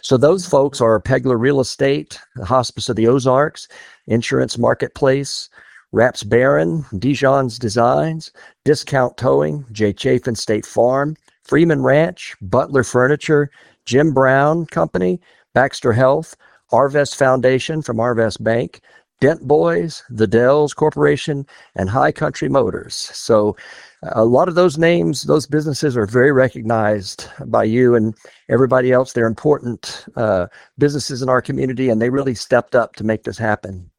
So those folks are Pegler Real Estate, the Hospice of the Ozarks, Insurance Marketplace, Raps Barron, Dijon's Designs, Discount Towing, J. Chafin State Farm, Freeman Ranch, Butler Furniture, Jim Brown Company, Baxter Health, Arvest Foundation from Arvest Bank, Dent Boys, the Dells Corporation, and High Country Motors. So a lot of those names, those businesses are very recognized by you and everybody else. They're important businesses in our community, and they really stepped up to make this happen.